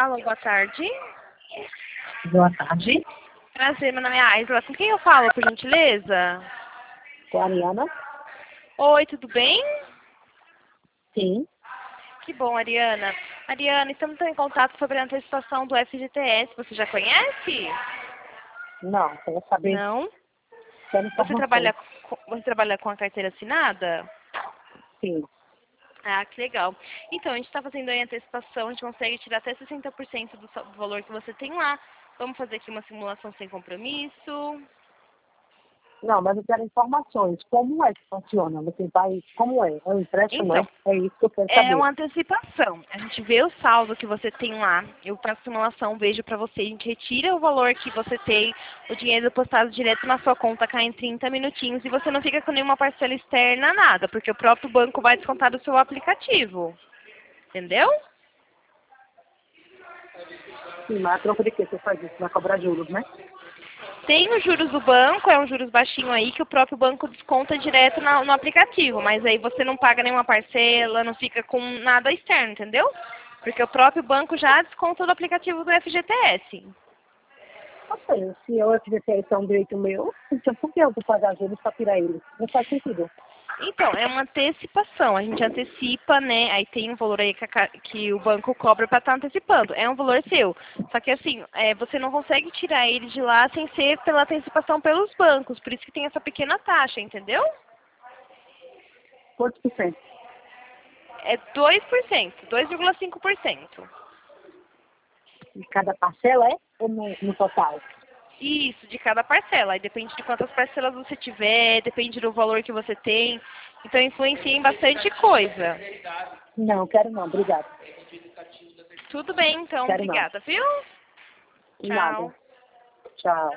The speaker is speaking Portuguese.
Alô, boa tarde. Boa tarde, Prazer, meu nome é Aisla. Com quem eu falo, por gentileza? com a Ariana. Oi, tudo bem? Sim, Que bom, Ariana. Ariana, estamos em contato sobre a antecipação do FGTS. Você já conhece? não, quero saber, Não? quero Você informações. trabalha com a carteira assinada? Sim, Ah, que legal. Então, a gente está fazendo aí a antecipação, a gente consegue tirar até 60% do valor que você tem lá. Vamos fazer aqui uma simulação sem compromisso. não, mas eu quero informações. Como é que funciona? Você vai, como é? É um empréstimo, Então, é? É isso que eu quero é saber. uma antecipação. A gente vê o saldo que você tem lá. Eu faço simulação, vejo para você. A gente retira o valor que você tem, o dinheiro depositado direto na sua conta, cai em 30 minutinhos e você não fica com nenhuma parcela externa, nada, porque o próprio banco vai descontar do seu aplicativo. Entendeu? Sim, mas a troca de quê? Você faz isso? Vai cobrar juros, né? Tem os juros do banco, é um juros baixinho aí, que o próprio banco desconta direto no aplicativo, mas aí você não paga nenhuma parcela, não fica com nada externo, entendeu? Porque o próprio banco já desconta do aplicativo do FGTS. Não sei, se eu FGTS é um direito meu, então por que eu vou pagar juros para tirar ele? Não faz sentido. Então, é uma antecipação. A gente antecipa, né? Aí tem um valor aí que o banco cobra para estar antecipando. É um valor seu. Só que assim, você não consegue tirar ele de lá sem ser pela antecipação pelos bancos. Por isso que tem essa pequena taxa, entendeu? Quantos por cento? É 2%, 2,5%. De cada parcela é? Ou no total? Isso, de cada parcela. Aí depende de quantas parcelas você tiver, depende do valor que você tem. Então influencia em bastante coisa. Não, quero não, obrigada. Tudo bem, então. Quero não. Obrigada, viu? Nada. Tchau. Tchau.